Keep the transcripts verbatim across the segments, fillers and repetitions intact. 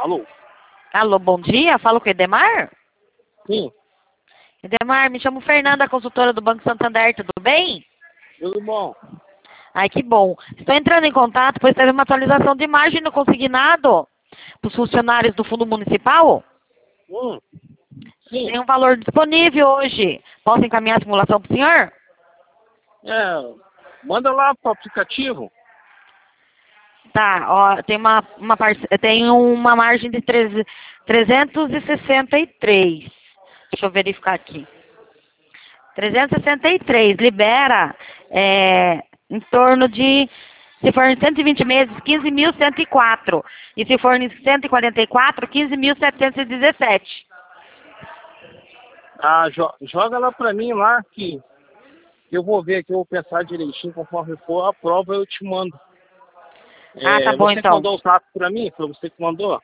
Alô? Alô, bom dia. Falo com o Edemar? Sim, Edemar, me chamo Fernanda, consultora do Banco Santander, tudo bem? tudo bom? Ai, que bom. Estou entrando em contato, pois teve uma atualização de margem no consignado para os funcionários do Fundo Municipal. Hum, sim. Tem um valor disponível hoje. Posso encaminhar a simulação para o senhor? É, manda lá pro aplicativo. Tá, ó, tem uma, uma, parce- tem uma margem de treze trezentos e sessenta e três. Deixa eu verificar aqui. trezentos e sessenta e três, libera é, em torno de, se for em cento e vinte meses, quinze mil cento e quatro. E se for em cento e quarenta e quatro, quinze mil setecentos e dezessete. Ah, jo- joga lá pra mim lá que eu vou ver aqui, eu vou pensar direitinho, conforme for a prova eu te mando. Ah, tá É, bom você que então. mandou o zap pra mim? Foi você que mandou?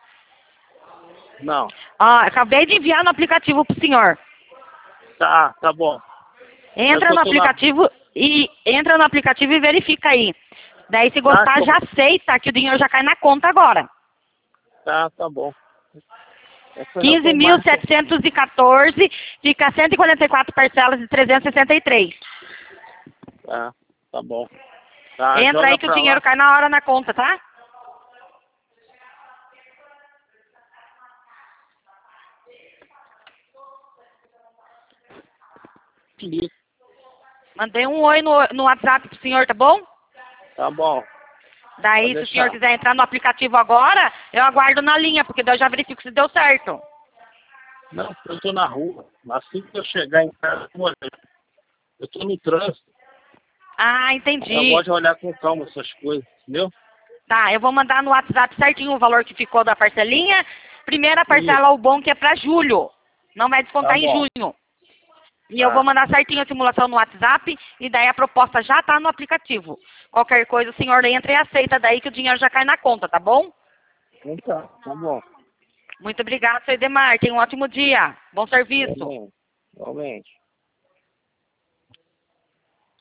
Não. Ó, acabei de enviar no aplicativo pro senhor. Tá, tá bom. Entra Eu no tô lá. aplicativo e entra no aplicativo e verifica aí. Daí se Tá, gostar, tô- já aceita que o dinheiro já cai na conta agora. tá, tá bom. É Fernando quinze mil Marques. setecentos e quatorze, fica cento e quarenta e quatro parcelas de trezentos e sessenta e três. Tá, tá bom. Tá, Entra joga aí que o pra dinheiro lá. cai na hora na conta, tá? Clica. Mandei um oi no, no WhatsApp pro senhor, tá bom? Tá bom. Daí, Pode se o senhor deixar. quiser entrar no aplicativo agora, eu aguardo na linha, porque daí eu já verifico se deu certo. Não, eu tô na rua. Assim que eu chegar em casa, eu vou olhar. Eu tô no trânsito. Ah, Eu entendi. gosto de olhar com calma essas coisas, entendeu? Tá, eu vou mandar no WhatsApp certinho o valor que ficou da parcelinha. Primeira parcela, Isso. o bom que é pra julho. Não vai descontar Tá em bom. junho. E eu vou Tá. mandar certinho a simulação no WhatsApp e daí a proposta já tá no aplicativo. Qualquer coisa o senhor entra e aceita daí que o dinheiro já cai na conta, tá bom? Então tá. Tá bom. Muito obrigado, seu Edemar. Tenha um ótimo dia. Bom serviço. Igualmente. Igualmente.